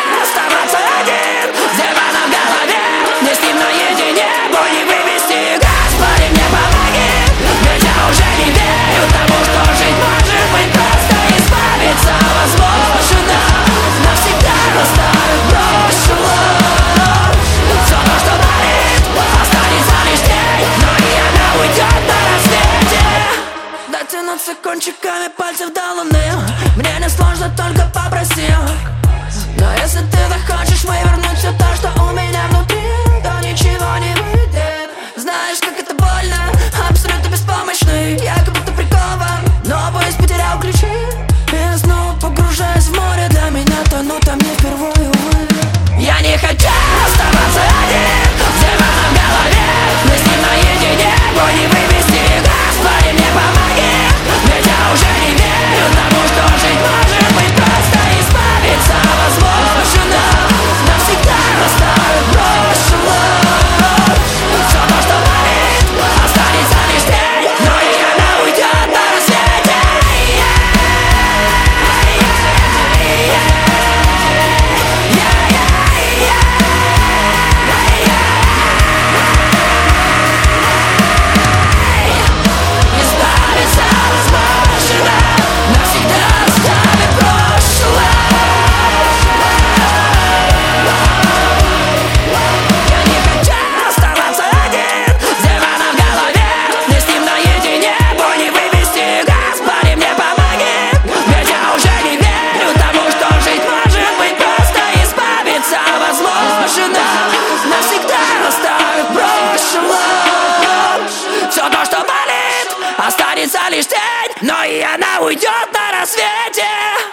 оставаться один. Демона в голове, не с ним наедине. Бой не вывести, Господи, мне помоги. Ведь я уже не верю тому, что жить может быть просто. Избавиться возможно, навсегда оставить прошлое. Все то, что болит, останется лишь тень, но и она уйдет на рассвете. Дотянуться кончиками пальцев до луны мне не сложно, только попроси. Но если ты захочешь вывернуть все то, что у меня внутри, то ничего не выйдет. Знаешь, как это больно, абсолютно беспомощный. Я как будто прикован, но поезд потерял ключи. И я снова погружаюсь в море, для меня тону там не впервые, увы. Я не хочу оставаться один. Демона в голове, мы с ним наедине. Бой не вывести, Господи, мне помоги. Ведь я уже не верю тому, что жить может быть просто. Избавиться возможно, навсегда оставить прошлое. Все то, что болит, останется лишь тень, но и она уйдет на рассвете. Избавиться возможно, навсегда оставить прошлое. Я не хочу оставаться один. Демона в голове, не с ним наедине. Бой не вывести, Господи, мне помоги. Ведь я уже не верю тому, что жить может быть просто. Избавиться возможно, навсегда оставить прошлое. Все то, что болит, останется лишь тень, но и она уйдет на рассвете.